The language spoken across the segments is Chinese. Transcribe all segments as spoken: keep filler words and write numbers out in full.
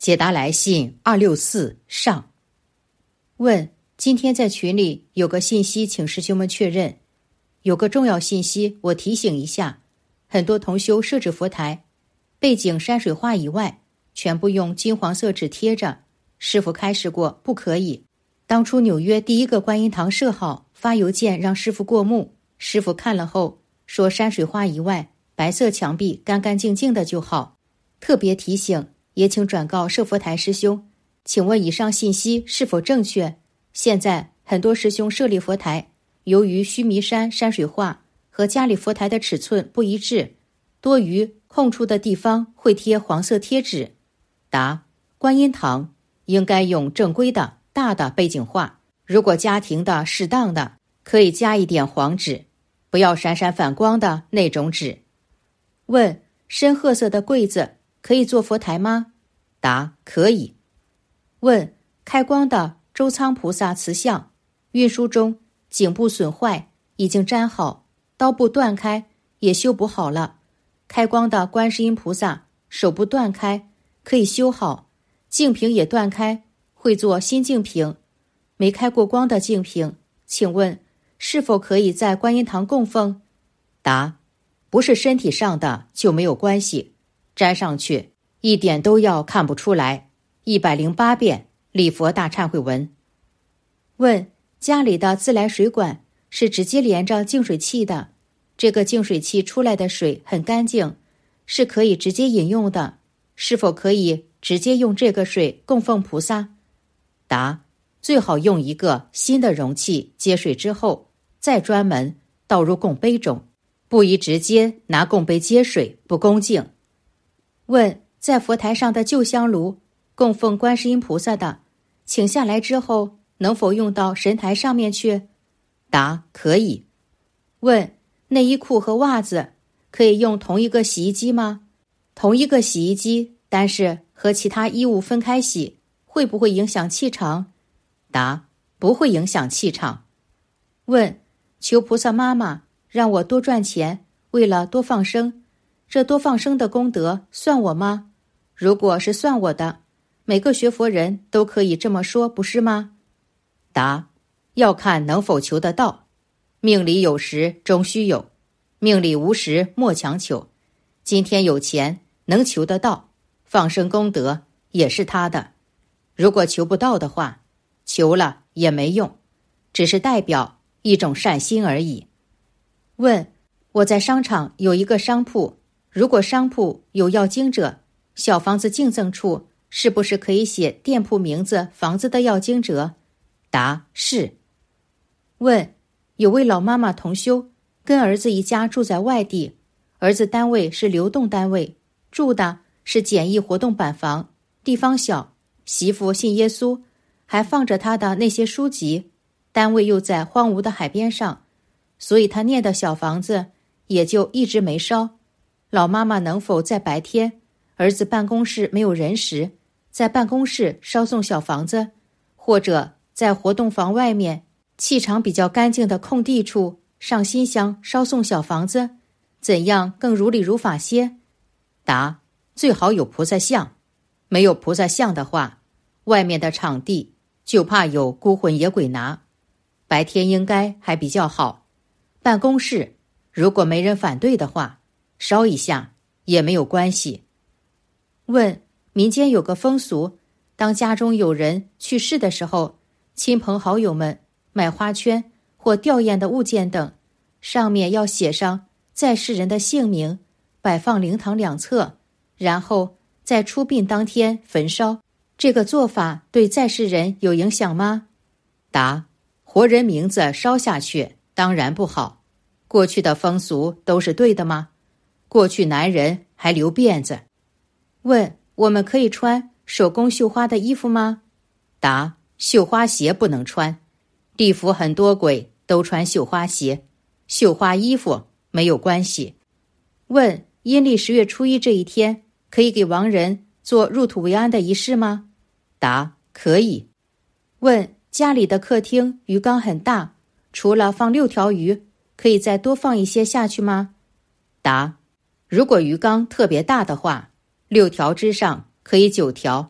解答来信二六四上。问：今天在群里有个信息，请师兄们确认。有个重要信息，我提醒一下。很多同修设置佛台，背景山水画以外，全部用金黄色纸贴着。师父开示过，不可以。当初纽约第一个观音堂设好，发邮件让师父过目，师父看了后说，山水画以外，白色墙壁干干净净的就好。特别提醒，也请转告设佛台师兄，请问以上信息是否正确？现在很多师兄设立佛台，由于须弥山山水画和家里佛台的尺寸不一致，多余空出的地方会贴黄色贴纸。答：观音堂应该用正规的大的背景画，如果家庭的适当的，可以加一点黄纸，不要闪闪反光的那种纸。问：深褐色的柜子可以做佛台吗？答：可以。问：开光的周仓菩萨瓷像，运输中颈部损坏，已经粘好，刀部断开，也修补好了。开光的观世音菩萨手部断开，可以修好，净瓶也断开，会做新净瓶。没开过光的净瓶，请问是否可以在观音堂供奉？答：不是身体上的就没有关系，粘上去一点都要看不出来。一百零八遍礼佛大忏悔文。问：家里的自来水管是直接连着净水器的，这个净水器出来的水很干净，是可以直接饮用的，是否可以直接用这个水供奉菩萨？答：最好用一个新的容器接水之后，再专门倒入供杯中，不宜直接拿供杯接水，不恭敬。问：在佛台上的旧香炉供奉观世音菩萨的，请下来之后能否用到神台上面去？答：可以。问：内衣裤和袜子可以用同一个洗衣机吗？同一个洗衣机，但是和其他衣物分开洗，会不会影响气场？答：不会影响气场。问：求菩萨妈妈让我多赚钱，为了多放生，这多放生的功德算我吗？如果是算我的，每个学佛人都可以这么说，不是吗？答：要看能否求得到。命里有时终须有，命里无时莫强求。今天有钱能求得到，放生功德也是他的。如果求不到的话，求了也没用，只是代表一种善心而已。问：我在商场有一个商铺，如果商铺有要经者，小房子敬赠处是不是可以写店铺名字、房子的要经者？答：是。问：有位老妈妈同修，跟儿子一家住在外地，儿子单位是流动单位，住的是简易活动板房，地方小，媳妇信耶稣，还放着他的那些书籍，单位又在荒芜的海边上，所以他念的小房子也就一直没烧。老妈妈能否在白天儿子办公室没有人时，在办公室烧送小房子，或者在活动房外面气场比较干净的空地处上新香烧送小房子，怎样更如理如法些？答：最好有菩萨像，没有菩萨像的话，外面的场地就怕有孤魂野鬼拿。白天应该还比较好，办公室如果没人反对的话，烧一下也没有关系。问：民间有个风俗，当家中有人去世的时候，亲朋好友们买花圈或吊唁的物件等，上面要写上在世人的姓名，摆放灵堂两侧，然后在出殡当天焚烧。这个做法对在世人有影响吗？答：活人名字烧下去当然不好。过去的风俗都是对的吗？过去男人还留辫子。问：我们可以穿手工绣花的衣服吗？答：绣花鞋不能穿，地府很多鬼都穿绣花鞋，绣花衣服没有关系。问：阴历十月初一这一天，可以给亡人做入土为安的仪式吗？答：可以。问：家里的客厅鱼缸很大，除了放六条鱼，可以再多放一些下去吗？答：如果鱼缸特别大的话，六条之上可以九条，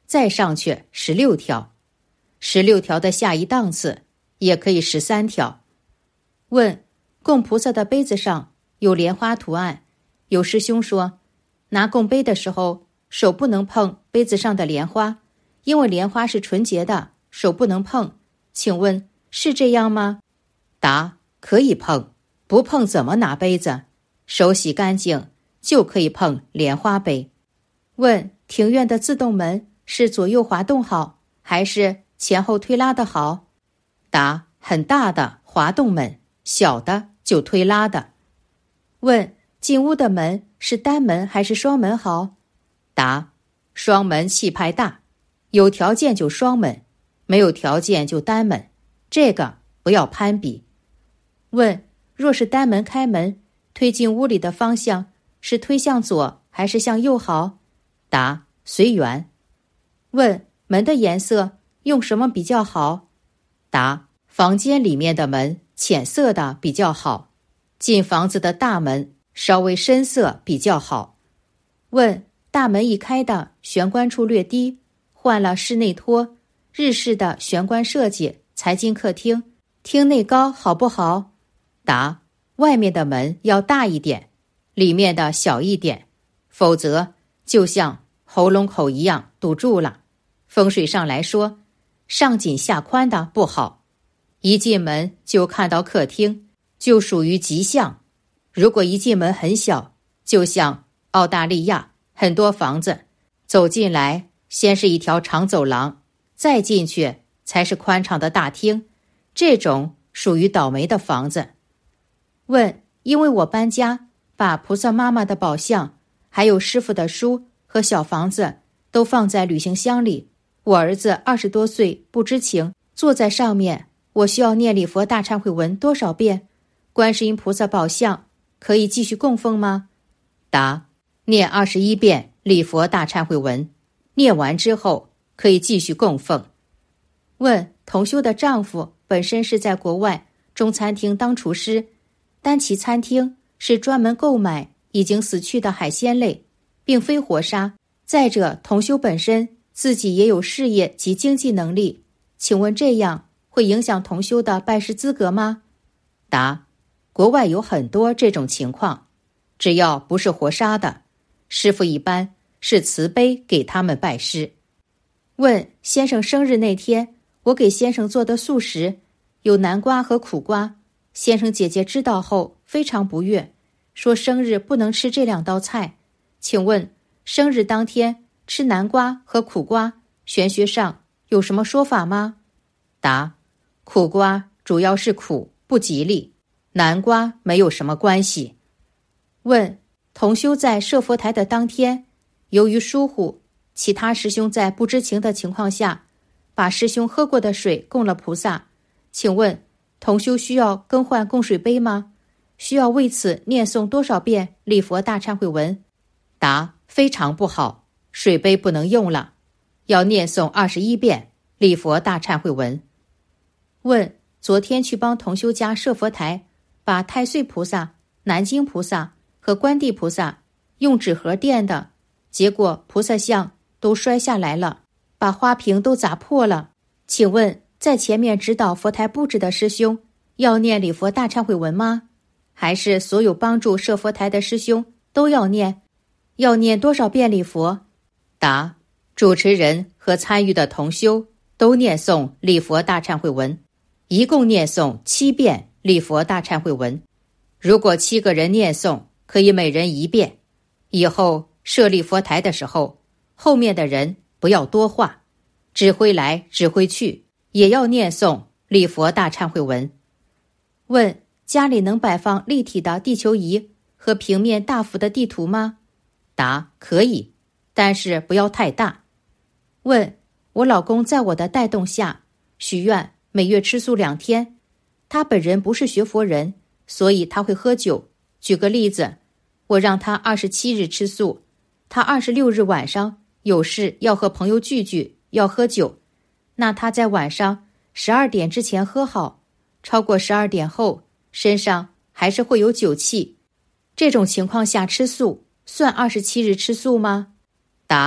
再上去十六条，十六条的下一档次也可以十三条。问，供菩萨的杯子上有莲花图案，有师兄说，拿供杯的时候手不能碰杯子上的莲花，因为莲花是纯洁的，手不能碰，请问是这样吗？答，可以碰，不碰怎么拿杯子？手洗干净就可以碰莲花杯。问，庭院的自动门是左右滑动好，还是前后推拉的好？答，很大的滑动门，小的就推拉的。问，进屋的门是单门还是双门好？答，双门气派大，有条件就双门，没有条件就单门，这个不要攀比。问，若是单门开门，推进屋里的方向是推向左还是向右好？答，随缘。问，门的颜色用什么比较好？答，房间里面的门浅色的比较好，进房子的大门稍微深色比较好。问，大门一开的玄关处略低，换了室内托，日式的玄关设计才进客厅，厅内高好不好？答，外面的门要大一点，里面的小一点，否则就像喉咙口一样堵住了。风水上来说，上紧下宽的不好，一进门就看到客厅，就属于吉祥。如果一进门很小，就像澳大利亚很多房子，走进来先是一条长走廊，再进去才是宽敞的大厅，这种属于倒霉的房子。问，因为我搬家，把菩萨妈妈的宝相，还有师父的书和小房子都放在旅行箱里，我儿子二十多岁不知情，坐在上面，我需要念礼佛大忏悔文多少遍？观世音菩萨宝相可以继续供奉吗？答，念二十一遍礼佛大忏悔文，念完之后可以继续供奉。问，同修的丈夫本身是在国外中餐厅当厨师，单其餐厅是专门购买已经死去的海鲜类，并非活杀。再者，同修本身自己也有事业及经济能力，请问这样会影响同修的拜师资格吗？答，国外有很多这种情况，只要不是活杀的，师父一般是慈悲给他们拜师。问，先生生日那天，我给先生做的素食有南瓜和苦瓜，先生姐姐知道后非常不悦，说生日不能吃这两道菜，请问生日当天吃南瓜和苦瓜，玄学上有什么说法吗？答，苦瓜主要是苦，不吉利，南瓜没有什么关系。问，同修在设佛台的当天，由于疏忽，其他师兄在不知情的情况下，把师兄喝过的水供了菩萨，请问同修需要更换供水杯吗？需要为此念诵多少遍礼佛大忏悔文？答，非常不好，水杯不能用了，要念诵二十一遍礼佛大忏悔文。问，昨天去帮同修家设佛台，把太岁菩萨、南京菩萨和观地菩萨用纸盒垫的，结果菩萨像都摔下来了，把花瓶都砸破了，请问在前面指导佛台布置的师兄要念礼佛大忏悔文吗？还是所有帮助设佛台的师兄都要念？要念多少遍礼佛？答，主持人和参与的同修都念诵礼佛大忏悔文，一共念诵七遍礼佛大忏悔文。如果七个人念诵，可以每人一遍。以后设立佛台的时候，后面的人不要多话，指挥来指挥去，也要念诵礼佛大忏悔文。问，家里能摆放立体的地球仪和平面大幅的地图吗？答，可以，但是不要太大。问，我老公在我的带动下许愿每月吃素两天，他本人不是学佛人，所以他会喝酒。举个例子，我让他二十七日吃素，他二十六日晚上有事要和朋友聚聚，要喝酒，那他在晚上十二点之前喝好，超过十二点后身上还是会有酒气，这种情况下吃素算二十七日吃素吗？答，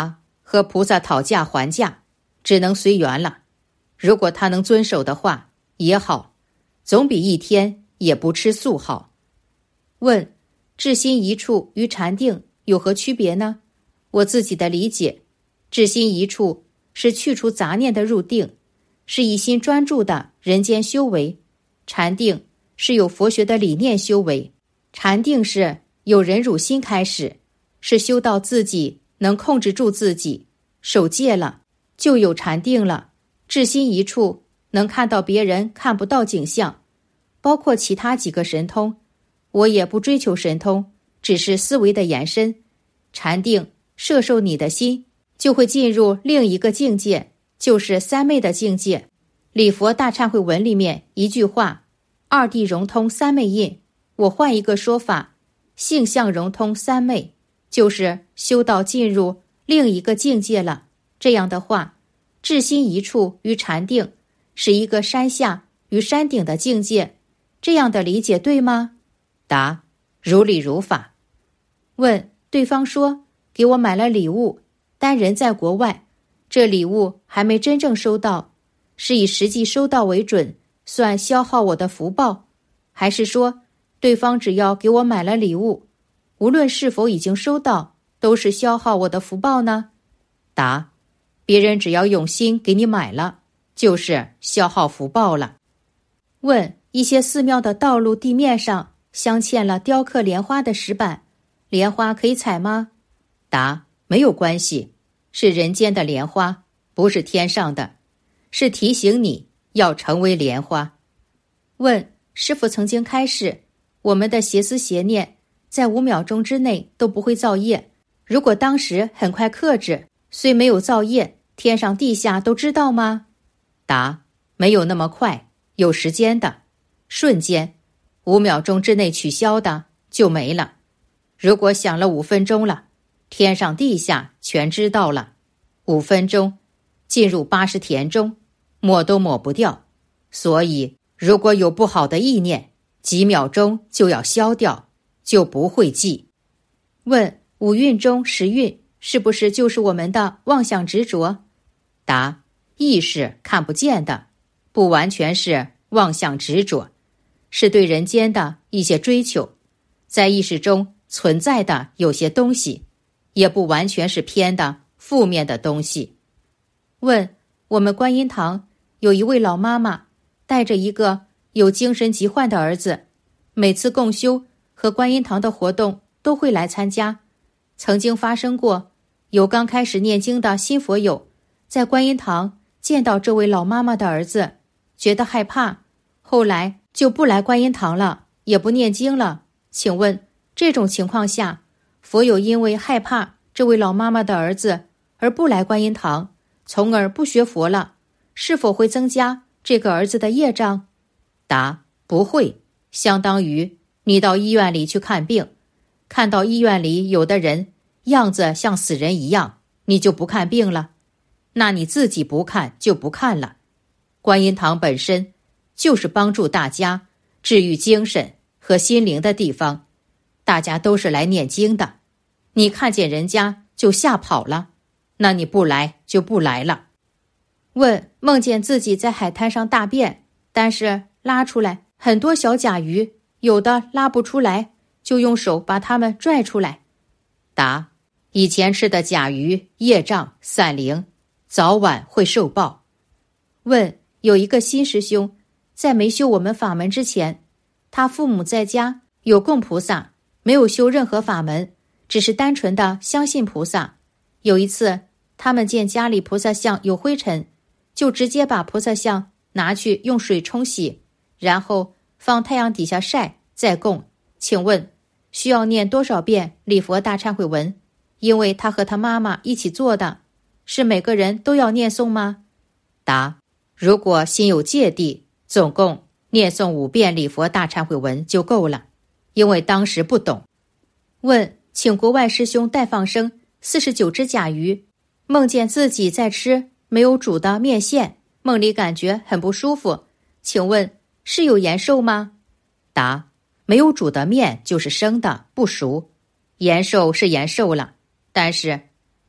和菩萨讨价还价，只能随缘了。如果他能遵守的话也好，总比一天也不吃素好。问：至心一处与禅定有何区别呢？我自己的理解，至心一处是去除杂念的入定，是一心专注的人间修为；禅定是有佛学的理念修为。禅定是有忍辱心开始，是修到自己能控制住自己，守戒了就有禅定了。至心一处能看到别人看不到景象，包括其他几个神通，我也不追求神通，只是思维的延伸。禅定摄受你的心，就会进入另一个境界，就是三昧的境界。礼佛大忏悔文里面一句话，二谛融通三昧印，我换一个说法，性相融通三昧，就是修到进入另一个境界了。这样的话，至心一处与禅定是一个山下与山顶的境界，这样的理解对吗？答：如理如法。问：对方说给我买了礼物，但人在国外，这礼物还没真正收到，是以实际收到为准，算消耗我的福报，还是说对方只要给我买了礼物，无论是否已经收到，都是消耗我的福报呢？答：别人只要用心给你买了，就是消耗福报了。问：一些寺庙的道路地面上镶嵌了雕刻莲花的石板，莲花可以采吗？答：没有关系，是人间的莲花，不是天上的，是提醒你要成为莲花。问：师父曾经开示，我们的邪思邪念在五秒钟之内都不会造业，如果当时很快克制，虽没有造业，天上地下都知道吗？答：没有那么快，有时间的，瞬间，五秒钟之内取消的就没了。如果想了五分钟了，天上地下全知道了，五分钟进入八十田中，抹都抹不掉。所以如果有不好的意念，几秒钟就要消掉，就不会记。问：五蕴中十蕴是不是就是我们的妄想执着？答：意识看不见的，不完全是妄想执着，是对人间的一些追求，在意识中存在的有些东西，也不完全是偏的负面的东西。问：我们观音堂有一位老妈妈，带着一个有精神疾患的儿子，每次共修和观音堂的活动都会来参加。曾经发生过，有刚开始念经的新佛友在观音堂见到这位老妈妈的儿子，觉得害怕，后来就不来观音堂了，也不念经了。请问这种情况下，佛友因为害怕这位老妈妈的儿子而不来观音堂，从而不学佛了，是否会增加这个儿子的业障？答：不会，相当于你到医院里去看病，看到医院里有的人样子像死人一样，你就不看病了，那你自己不看就不看了。观音堂本身就是帮助大家治愈精神和心灵的地方，大家都是来念经的，你看见人家就吓跑了，那你不来就不来了。问：梦见自己在海滩上大便，但是拉出来很多小甲鱼，有的拉不出来，就用手把它们拽出来。答：以前吃的甲鱼业障散灵，早晚会受报。问：有一个新师兄在没修我们法门之前，他父母在家有供菩萨，没有修任何法门，只是单纯的相信菩萨。有一次他们见家里菩萨像有灰尘，就直接把菩萨像拿去用水冲洗，然后放太阳底下晒再供。请问需要念多少遍礼佛大忏悔文？因为他和他妈妈一起做的，是每个人都要念诵吗？答：如果心有芥蒂，总共念诵五遍礼佛大忏悔文就够了，因为当时不懂。问：请国外师兄代放生四十九只甲鱼，梦见自己在吃没有煮的面线，梦里感觉很不舒服，请问是有延寿吗？答：没有煮的面就是生的，不熟，延寿是延寿了，但是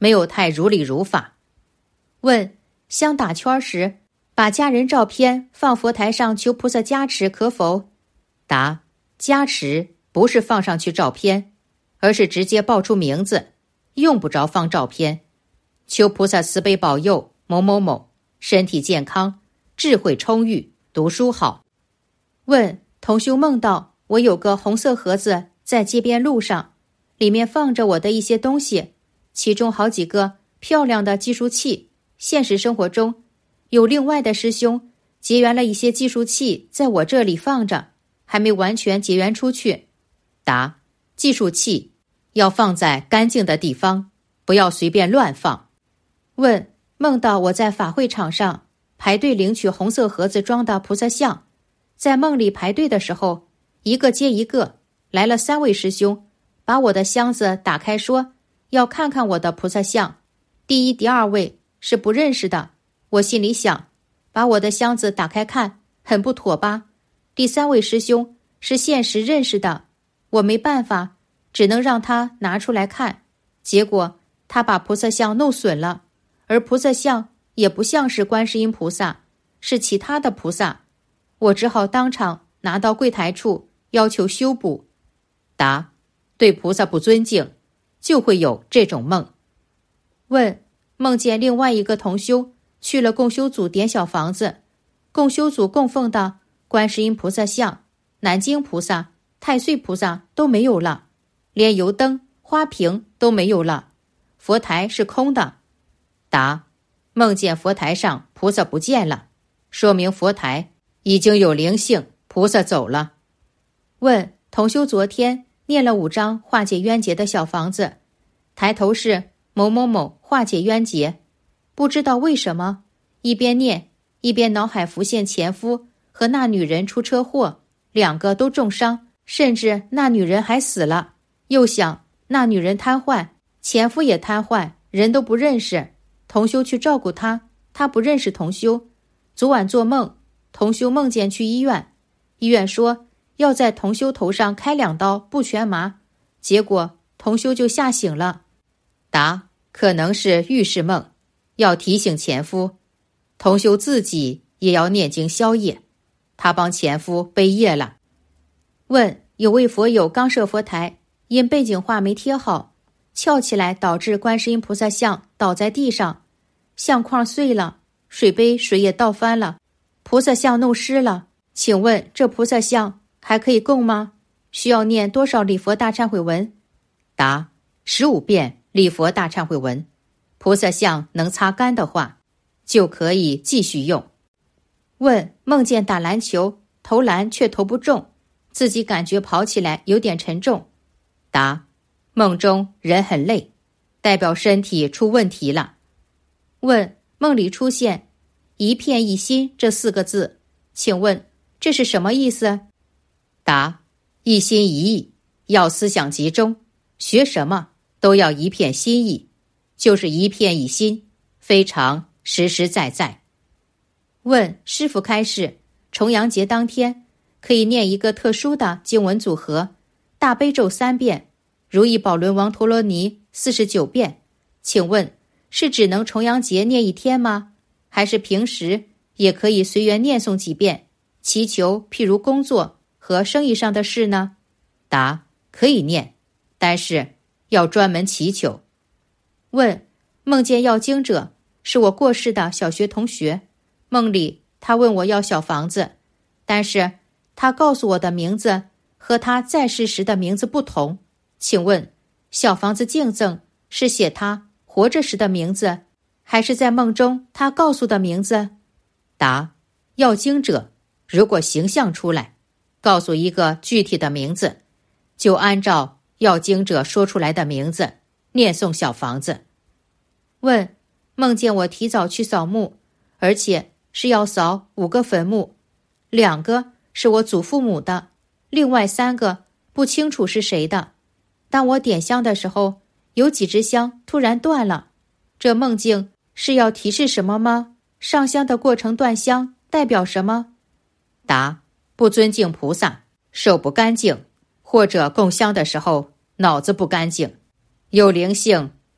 没有太如理如法。问：香打圈时，把家人照片放佛台上求菩萨加持可否？答：加持不是放上去照片，而是直接报出名字，用不着放照片。求菩萨慈悲保佑某某某身体健康，智慧充裕，读书好。问：同修梦到我有个红色盒子在街边路上，里面放着我的一些东西，其中好几个漂亮的计数器。现实生活中有另外的师兄结缘了一些计数器在我这里放着，还没完全结缘出去。答：计数器要放在干净的地方，不要随便乱放。问：梦到我在法会场上排队领取红色盒子装的菩萨像，在梦里排队的时候，一个接一个来了三位师兄，把我的箱子打开说要看看我的菩萨像。第一、第二位是不认识的，我心里想，把我的箱子打开看，很不妥吧？第三位师兄是现实认识的，我没办法，只能让他拿出来看。结果他把菩萨像弄损了，而菩萨像也不像是观世音菩萨，是其他的菩萨。我只好当场拿到柜台处要求修补。答：对菩萨不尊敬，就会有这种梦。问：梦见另外一个同修去了共修组点小房子，共修组供奉的观世音菩萨像、南京菩萨、太岁菩萨都没有了，连油灯、花瓶都没有了，佛台是空的。答：梦见佛台上菩萨不见了，说明佛台已经有灵性，菩萨走了。问：同修昨天念了五张化解冤结的小房子，抬头是某某某化解冤结，不知道为什么一边念一边脑海浮现前夫和那女人出车祸，两个都重伤，甚至那女人还死了。又想那女人瘫痪，前夫也瘫痪，人都不认识，同修去照顾他，他不认识同修。昨晚做梦，同修梦见去医院，医院说要在同修头上开两刀不全麻，结果同修就吓醒了。答：可能是预示梦，要提醒前夫，同修自己也要念经消业，他帮前夫背业了。问：有位佛友刚设佛台，因背景画没贴好，翘起来导致观世音菩萨像倒在地上，相框碎了，水杯水也倒翻了，菩萨像弄湿了，请问这菩萨像还可以供吗？需要念多少礼佛大忏悔文？答：十五遍礼佛大忏悔文，菩萨像能擦干的话，就可以继续用。问：梦见打篮球，投篮却投不中，自己感觉跑起来有点沉重。答：梦中人很累，代表身体出问题了。问：梦里出现一片一心这四个字，请问这是什么意思？答：一心一意，要思想集中，学什么都要一片心意，就是一片一心，非常实实在在。问：师父开示，重阳节当天可以念一个特殊的经文组合，大悲咒三遍，如意宝轮王陀罗尼四十九遍，请问是只能重阳节念一天吗？还是平时也可以随缘念诵几遍，祈求譬如工作和生意上的事呢？答：可以念，但是要专门祈求。问：梦见要经者是我过世的小学同学，梦里他问我要小房子，但是他告诉我的名字和他在世时的名字不同，请问小房子敬赠是写他活着时的名字，还是在梦中他告诉的名字？答：要经者如果形象出来，告诉一个具体的名字，就按照要经者说出来的名字念诵小房子。问：梦见我提早去扫墓，而且是要扫五个坟墓，两个是我祖父母的，另外三个不清楚是谁的。当我点香的时候，有几支香突然断了，这梦境是要提示什么吗？上香的过程断香代表什么？答：不尊敬菩萨，手不干净，或者供香的时候脑子不干净，有灵性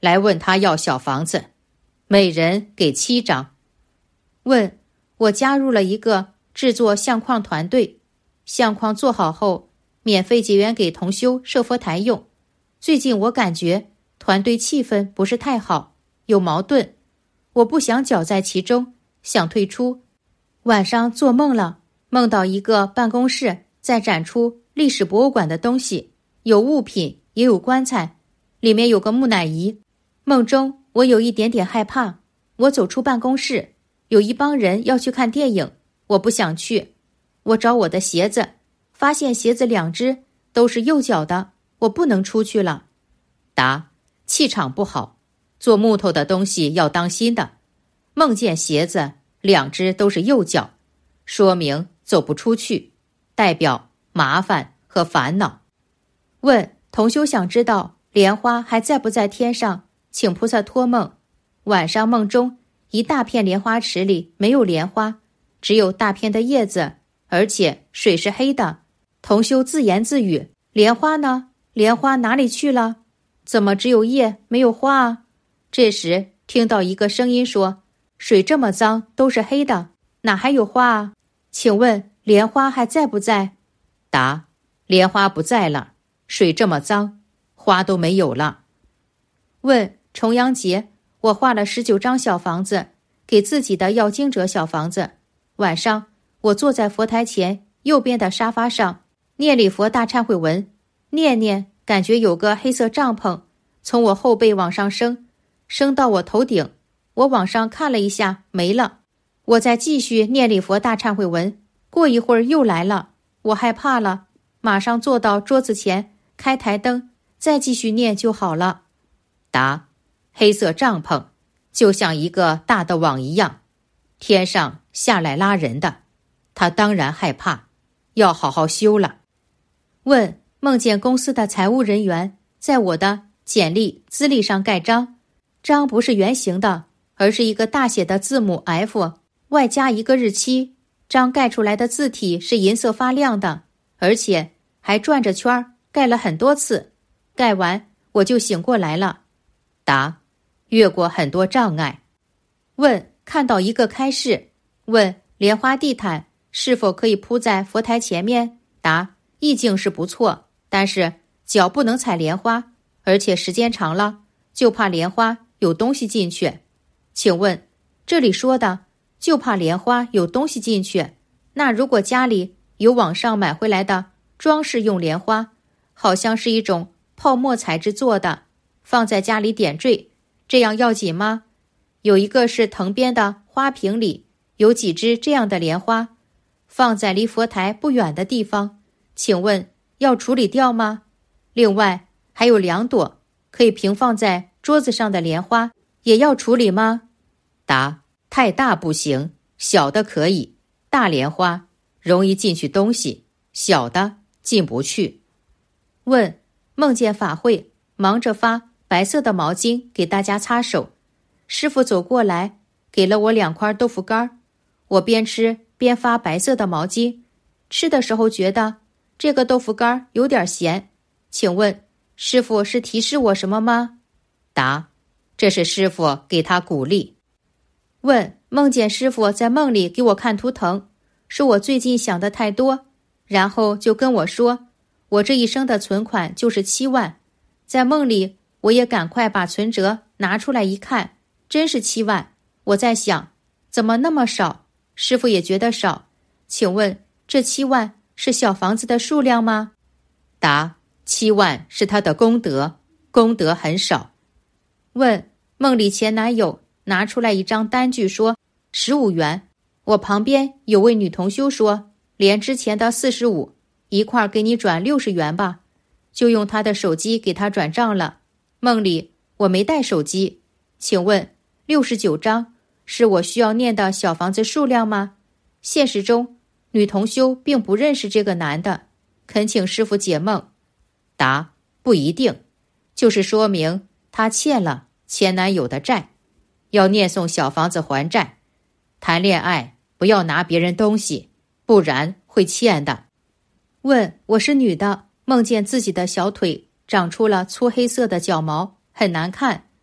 来问他要小房子，每人给七张。问，我加入了一个制作相框团队，相框做好后免费结缘给同修设佛台用。最近我感觉团队气氛不是太好，有矛盾，我不想搅在其中，想退出。晚上做梦了，梦到一个办公室在展出历史博物馆的东西，有物品也有棺材，里面有个木乃伊。梦中我有一点点害怕，我走出办公室，有一帮人要去看电影，我不想去。我找我的鞋子，发现鞋子两只都是右脚的，我不能出去了。答：气场不好，做木头的东西要当心的。梦见鞋子两只都是右脚，说明走不出去，代表麻烦和烦恼。问，同修想知道莲花还在不在天上，请菩萨托梦。晚上梦中一大片莲花池里没有莲花，只有大片的叶子，而且水是黑的。同修自言自语，莲花呢？莲花哪里去了？怎么只有叶没有花啊？这时听到一个声音说，水这么脏都是黑的，哪还有花啊？请问莲花还在不在？答：莲花不在了，水这么脏，花都没有了。问，重阳节我画了十九张小房子，给自己的要经者小房子。晚上我坐在佛台前右边的沙发上，念礼佛大忏悔文，念念感觉有个黑色帐篷从我后背往上升，升到我头顶。我往上看了一下，没了。我再继续念礼佛大忏悔文，过一会儿又来了。我害怕了，马上坐到桌子前，开台灯，再继续念就好了。答：黑色帐篷就像一个大的网一样，天上下来拉人的，他当然害怕，要好好修了。问，梦见公司的财务人员在我的简历资历上盖章，章不是圆形的，而是一个大写的字母 F， 外加一个日期，章盖出来的字体是银色发亮的，而且还转着圈，盖了很多次，盖完我就醒过来了。答：越过很多障碍。问，看到一个开示，问莲花地毯是否可以铺在佛台前面？答：意境是不错，但是脚不能踩莲花，而且时间长了就怕莲花有东西进去。请问这里说的就怕莲花有东西进去，那如果家里有网上买回来的装饰用莲花，好像是一种泡沫材质做的，放在家里点缀，这样要紧吗？有一个是藤编的花瓶里有几只这样的莲花，放在离佛台不远的地方，请问要处理掉吗？另外还有两朵可以平放在桌子上的莲花，也要处理吗？答：太大不行，小的可以。大莲花容易进去东西，小的进不去。问，梦见法会，忙着发白色的毛巾给大家擦手，师父走过来给了我两块豆腐干，我边吃边发白色的毛巾，吃的时候觉得这个豆腐干有点咸，请问师父是提示我什么吗？答：这是师父给他鼓励。问，梦见师父在梦里给我看图腾，说我最近想的太多，然后就跟我说我这一生的存款就是七万。在梦里我也赶快把存折拿出来一看，真是七万。我在想怎么那么少，师父也觉得少，请问这七万是小房子的数量吗？答：七万是他的功德，功德很少。问，梦里前男友拿出来一张单据说十五元，我旁边有位女同修说连之前的四十五一块给你转六十元吧，就用他的手机给他转账了。梦里我没带手机，请问六十九张是我需要念的小房子数量吗？现实中女同修并不认识这个男的，恳请师父解梦。答：不一定，就是说明他欠了前男友的债，要念诵小房子还债。谈恋爱不要拿别人东西，不然会欠的。问，我是女的，梦见自己的小腿长出了粗黑色的脚毛，很难看，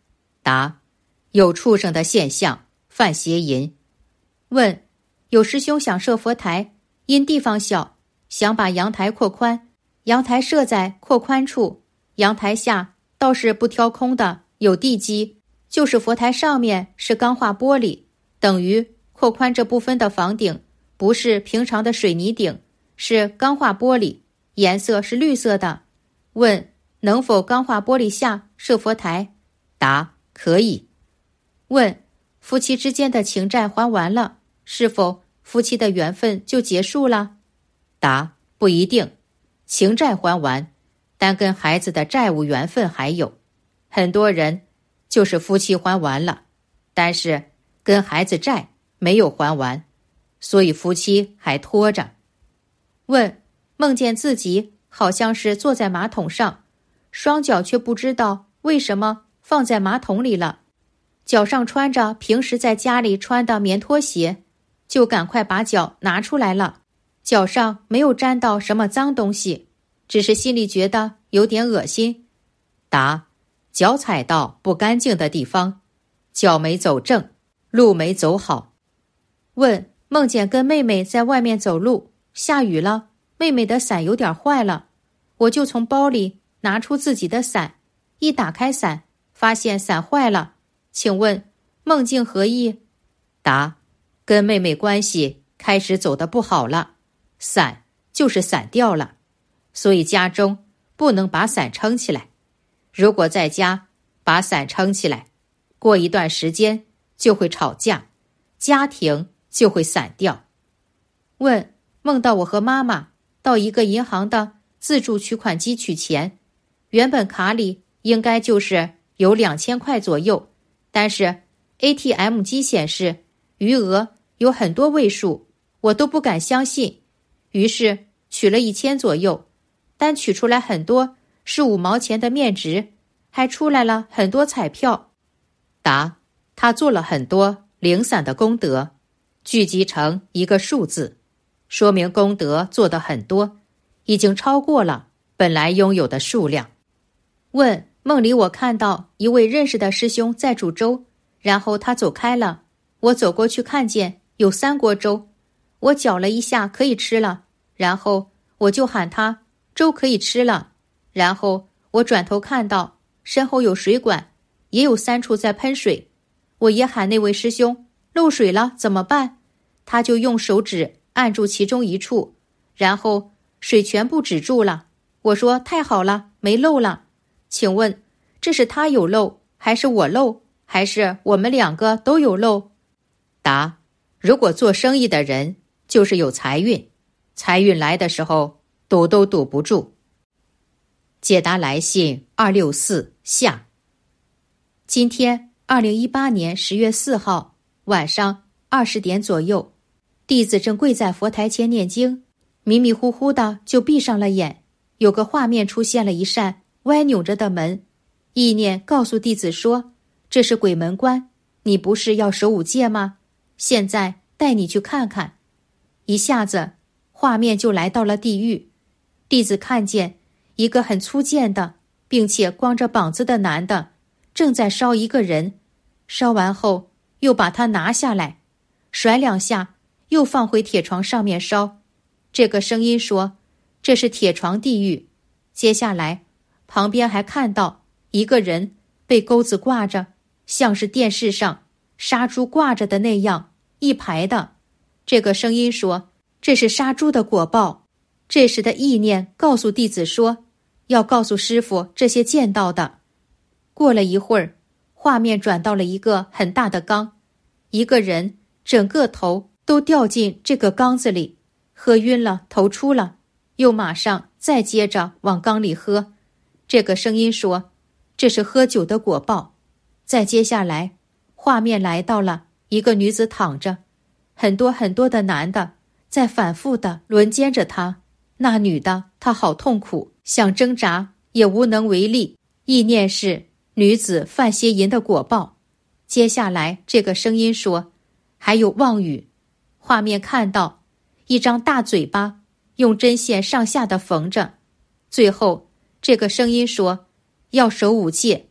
答：有畜生的现象，犯邪淫。问：有师兄想设佛台，因地方小，想把阳台扩宽，阳台设在扩宽处，阳台下倒是不挑空的，有地基，就是佛台上面是钢化玻璃，等于扩宽这部分的房顶不是平常的水泥顶，是钢化玻璃，颜色是绿色的。问：能否钢化玻璃下设佛台？答：可以。问：夫妻之间的情债还完了，是否夫妻的缘分就结束了？答：不一定，情债还完，但跟孩子的债务缘分还有。很多人就是夫妻还完了，但是跟孩子债没有还完，所以夫妻还拖着。问：梦见自己好像是坐在马桶上，双脚却不知道为什么放在马桶里了，脚上穿着平时在家里穿的棉拖鞋，就赶快把脚拿出来了，脚上没有沾到什么脏东西，只是心里觉得有点恶心。答：脚踩到不干净的地方，脚没走正，路没走好。问：梦见跟妹妹在外面走路，下雨了，妹妹的伞有点坏了，我就从包里拿出自己的伞，一打开伞，发现伞坏了，请问梦境何意？答：跟妹妹关系开始走得不好了，伞就是伞掉了，所以家中不能把伞撑起来。如果在家把伞撑起来，过一段时间就会吵架，家庭就会散掉。问：梦到我和妈妈到一个银行的自助取款机取钱，原本卡里应该就是有两千块左右，但是 A T M 机显示余额有很多位数，我都不敢相信，于是取了一千左右，但取出来很多是五毛钱的面值，还出来了很多彩票。答：他做了很多零散的功德，聚集成一个数字，说明功德做得很多，已经超过了本来拥有的数量。问：梦里我看到一位认识的师兄在煮粥，然后他走开了，我走过去看见有三锅粥，我搅了一下可以吃了，然后我就喊他粥可以吃了，然后我转头看到身后有水管，也有三处在喷水，我也喊那位师兄漏水了怎么办？他就用手指按住其中一处，然后水全部止住了。我说太好了，没漏了。请问这是他有漏，还是我漏，还是我们两个都有漏？答：如果做生意的人就是有财运，财运来的时候堵都堵不住。解答来信二六四下。今天二零一八年十月四号晚上二十点左右，弟子正跪在佛台前念经，迷迷糊糊的就闭上了眼，有个画面出现了，一扇歪扭着的门，意念告诉弟子说，这是鬼门关，你不是要守五戒吗？现在带你去看看。一下子画面就来到了地狱，弟子看见一个很粗贱的并且光着膀子的男的正在烧一个人，烧完后又把他拿下来，甩两下又放回铁床上面烧。这个声音说，这是铁床地狱。接下来旁边还看到一个人被钩子挂着，像是电视上杀猪挂着的那样一排的。这个声音说，这是杀猪的果报。这时的意念告诉弟子说，要告诉师父这些见到的。过了一会儿，画面转到了一个很大的缸，一个人整个头都掉进这个缸子里，喝晕了，头出了，又马上再接着往缸里喝。这个声音说，这是喝酒的果报。再接下来，画面来到了一个女子躺着，很多很多的男的在反复的轮奸着她，那女的她好痛苦，想挣扎也无能为力。意念是女子犯邪淫的果报。接下来这个声音说，还有妄语。画面看到一张大嘴巴用针线上下的缝着。最后这个声音说，要守五戒，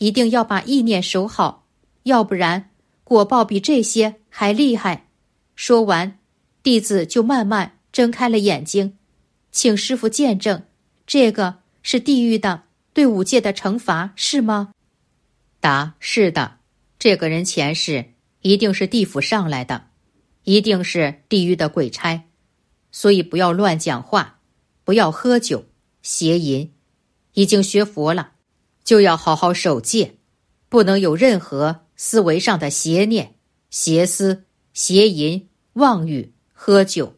一定要把意念守好，要不然果报比这些还厉害。说完，弟子就慢慢睁开了眼睛，请师父见证，这个是地狱的对五戒的惩罚，是吗？答：是的，这个人前世一定是地府上来的，一定是地狱的鬼差，所以不要乱讲话，不要喝酒邪淫，已经学佛了，就要好好守戒，不能有任何思维上的邪念、邪思、邪淫、妄语、喝酒。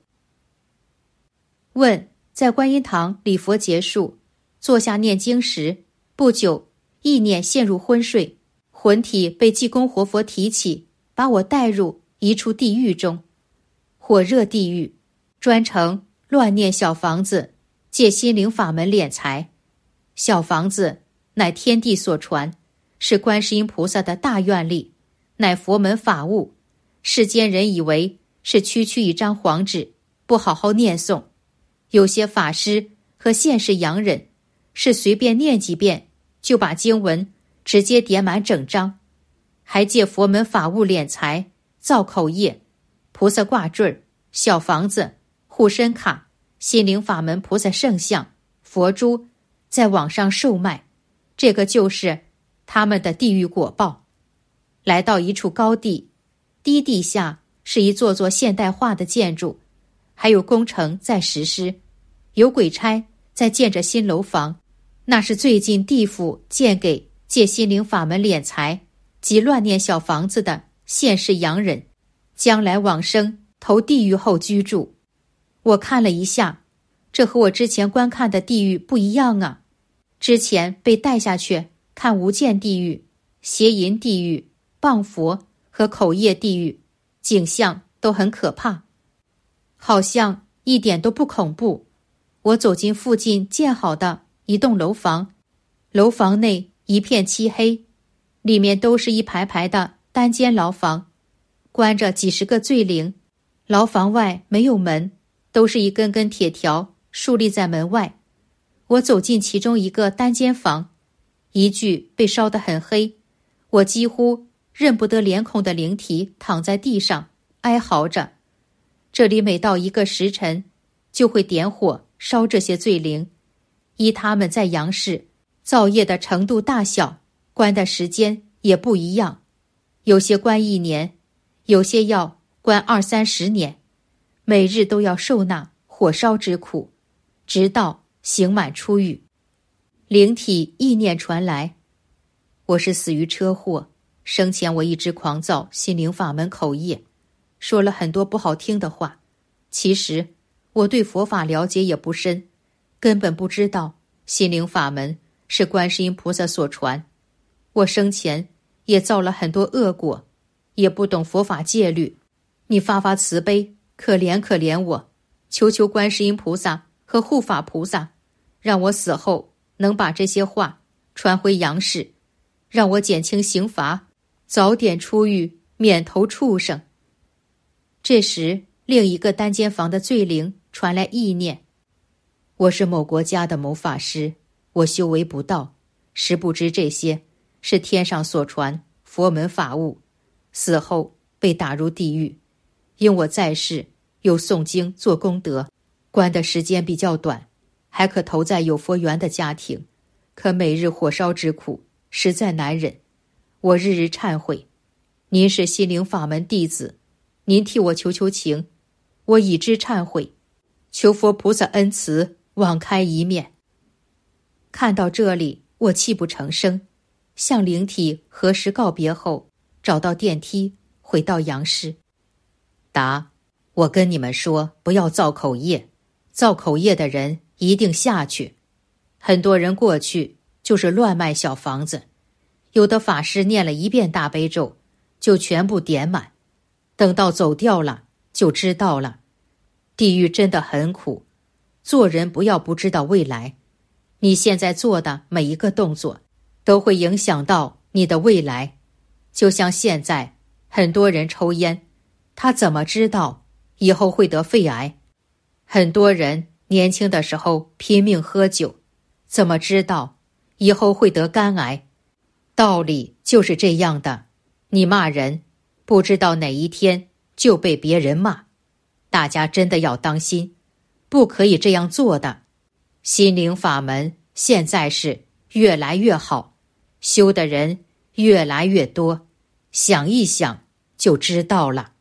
问：在观音堂礼佛结束，坐下念经时，不久意念陷入昏睡，魂体被济公活佛提起，把我带入一处地狱中，火热地狱，专程乱念小房子，借心灵法门敛财。小房子乃天地所传，是观世音菩萨的大愿力，乃佛门法物。世间人以为是区区一张黄纸，不好好念诵。有些法师和现世洋人是随便念几遍，就把经文直接点满整张，还借佛门法物敛财，造口业、菩萨挂坠、小房子、护身卡、心灵法门菩萨圣像、佛珠，在网上售卖。这个就是他们的地狱果报。来到一处高地，低地下是一座座现代化的建筑，还有工程在实施，有鬼差在建着新楼房，那是最近地府建给借心灵法门敛财及乱念小房子的现世洋人，将来往生投地狱后居住。我看了一下，这和我之前观看的地狱不一样啊。之前被带下去看无间地狱、邪淫地狱、谤佛和口业地狱，景象都很可怕，好像一点都不恐怖。我走进附近建好的一栋楼房，楼房内一片漆黑，里面都是一排排的单间牢房，关着几十个罪灵。牢房外没有门，都是一根根铁条竖立在门外。我走进其中一个单间房，一具被烧得很黑，我几乎认不得脸孔的灵体躺在地上哀嚎着。这里每到一个时辰，就会点火烧这些罪灵，依他们在阳世造业的程度大小，关的时间也不一样，有些关一年，有些要关二三十年，每日都要受那火烧之苦，直到刑满出狱。灵体意念传来：我是死于车祸，生前我一直狂造心灵法门口业，说了很多不好听的话。其实我对佛法了解也不深，根本不知道心灵法门是观世音菩萨所传。我生前也造了很多恶果，也不懂佛法戒律。你发发慈悲，可怜可怜我，求求观世音菩萨和护法菩萨，让我死后能把这些话传回阳世，让我减轻刑罚，早点出狱，免投畜生。这时另一个单间房的罪灵传来意念：我是某国家的某法师，我修为不到，实不知这些是天上所传佛门法物，死后被打入地狱。因我在世有诵经做功德，关的时间比较短，还可投在有佛缘的家庭，可每日火烧之苦实在难忍，我日日忏悔。您是心灵法门弟子，您替我求求情，我已知忏悔，求佛菩萨恩慈，网开一面。看到这里，我泣不成声，向灵体核实告别后，找到电梯回到阳世。答：我跟你们说，不要造口业，造口业的人一定下去。很多人过去就是乱卖小房子，有的法师念了一遍大悲咒，就全部点满，等到走掉了就知道了。地狱真的很苦，做人不要不知道未来，你现在做的每一个动作都会影响到你的未来。就像现在很多人抽烟，他怎么知道以后会得肺癌？很多人年轻的时候拼命喝酒，怎么知道以后会得肝癌？ 道理就是这样的，你骂人，不知道哪一天就被别人骂。大家真的要当心，不可以这样做的。心灵法门现在是越来越好，修的人越来越多，想一想就知道了。